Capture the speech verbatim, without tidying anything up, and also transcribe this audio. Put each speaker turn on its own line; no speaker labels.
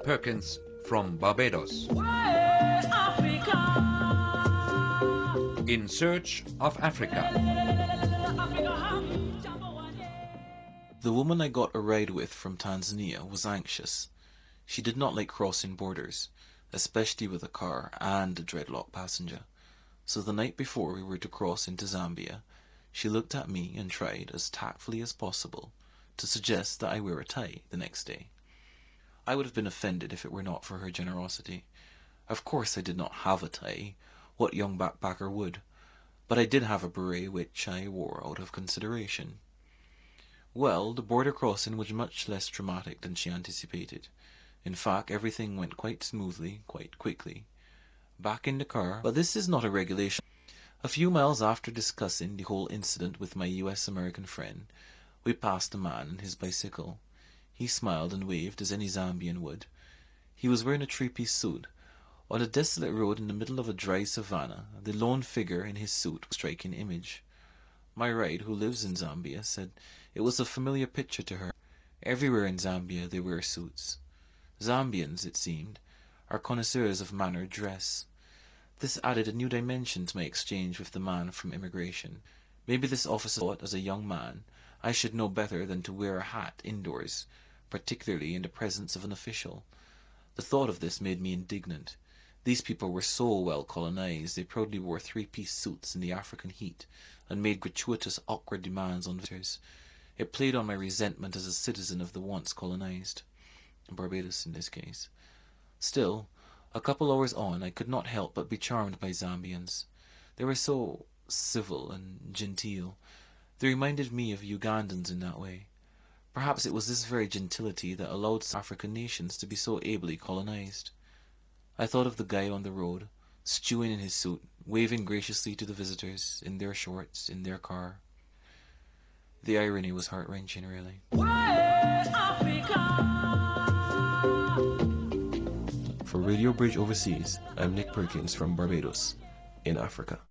Perkins from Barbados. In Search of Africa.
The woman I got a ride with from Tanzania was anxious. She did not like crossing borders, especially with a car and a dreadlock passenger. So the night before we were to cross into Zambia, she looked at me and tried, as tactfully as possible, to suggest that I wear a tie the next day. I would have been offended if it were not for her generosity. Of course I did not have a tie. What young backpacker would? But I did have a beret which I wore out of consideration. Well, the border crossing was much less traumatic than she anticipated. In fact, everything went quite smoothly, quite quickly. Back in the car, but this is not a regulation. A few miles after discussing the whole incident with my U S American friend, we passed a man on his bicycle. He smiled and waved as any Zambian would. He was wearing a three-piece suit. On a desolate road in the middle of a dry savanna, the lone figure in his suit was a striking image. My ride, who lives in Zambia, said it was a familiar picture to her. Everywhere in Zambia they wear suits. Zambians, it seemed, are connoisseurs of mannered dress. This added a new dimension to my exchange with the man from immigration. Maybe this officer thought, as a young man, I should know better than to wear a hat indoors, particularly in the presence of an official. The thought of this made me indignant. These people were so well colonized, they proudly wore three-piece suits in the African heat, and made gratuitous, awkward demands on visitors. It played on my resentment as a citizen of the once colonized. Barbados in this case. Still, a couple hours on, I could not help but be charmed by Zambians. They were so civil and genteel. They reminded me of Ugandans in that way. Perhaps it was this very gentility that allowed some African nations to be so ably colonized. I thought of the guy on the road, stewing in his suit, waving graciously to the visitors, in their shorts, in their car. The irony was heart-wrenching, really.
For Radio Bridge Overseas, I'm Nick Perkins from Barbados, in Africa.